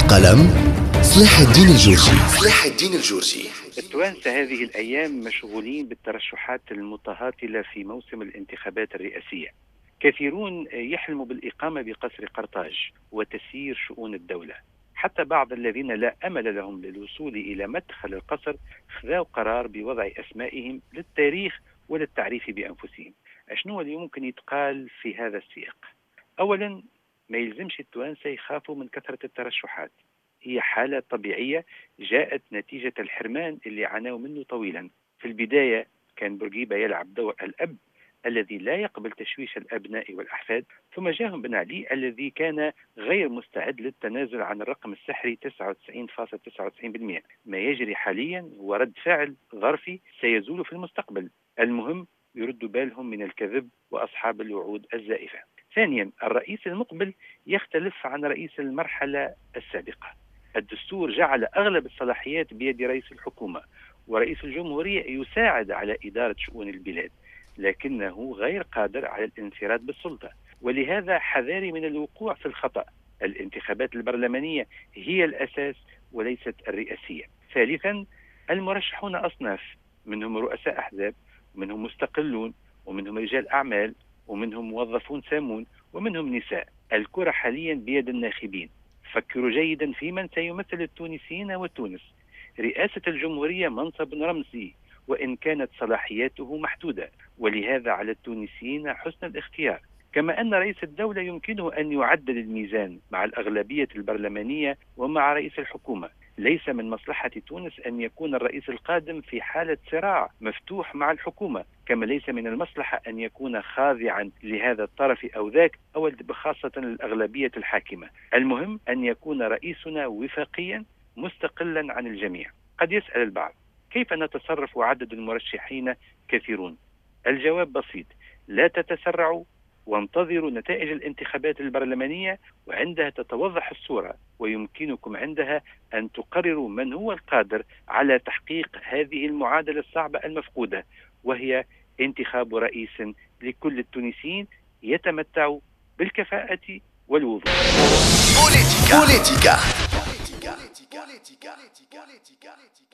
قلم صلاح الدين الجورجي. التوانسة هذه الأيام مشغولين بالترشحات المتهاطلة في موسم الانتخابات الرئاسية. كثيرون يحلموا بالإقامة بقصر قرطاج وتسيير شؤون الدولة، حتى بعض الذين لا أمل لهم للوصول إلى مدخل القصر خذوا قرار بوضع أسمائهم للتاريخ وللتعريف بأنفسهم. شنو اللي ممكن يتقال في هذا السياق؟ أولا، ما يلزمش التوانسة يخافوا من كثرة الترشحات، هي حالة طبيعية جاءت نتيجة الحرمان اللي عانوا منه طويلا. في البداية كان بورقيبة يلعب دور الأب الذي لا يقبل تشويش الأبناء والأحفاد، ثم جاءهم بن علي الذي كان غير مستعد للتنازل عن الرقم السحري 99.99%. ما يجري حاليا هو رد فعل ظرفي سيزول في المستقبل. المهم يردوا بالهم من الكذب وأصحاب الوعود الزائفة. ثانيا، الرئيس المقبل يختلف عن رئيس المرحلة السابقة. الدستور جعل أغلب الصلاحيات بيد رئيس الحكومة، ورئيس الجمهورية يساعد على إدارة شؤون البلاد، لكنه غير قادر على الانفراد بالسلطة، ولهذا حذاري من الوقوع في الخطأ. الانتخابات البرلمانية هي الأساس وليست الرئاسية. ثالثا، المرشحون أصناف، منهم رؤساء أحزاب، ومنهم مستقلون، ومنهم رجال أعمال، ومنهم موظفون سامون، ومنهم نساء. الكرة حاليا بيد الناخبين. فكروا جيدا في من سيمثل التونسيين وتونس. رئاسة الجمهورية منصب رمزي وإن كانت صلاحياته محدودة، ولهذا على التونسيين حسن الاختيار. كما أن رئيس الدولة يمكنه أن يعدل الميزان مع الأغلبية البرلمانية ومع رئيس الحكومة. ليس من مصلحة تونس أن يكون الرئيس القادم في حالة صراع مفتوح مع الحكومة، كما ليس من المصلحة أن يكون خاضعا لهذا الطرف أو ذاك، أو بخاصة الأغلبية الحاكمة. المهم أن يكون رئيسنا وفاقيا مستقلا عن الجميع. قد يسأل البعض كيف نتصرف وعدد المرشحين كثيرون؟ الجواب بسيط: لا تتسرعوا وانتظروا نتائج الانتخابات البرلمانية، وعندها تتوضح الصورة، ويمكنكم عندها أن تقرروا من هو القادر على تحقيق هذه المعادلة الصعبة المفقودة، وهي انتخاب رئيس لكل التونسيين يتمتع بالكفاءة والوضوح. بوليتيكا.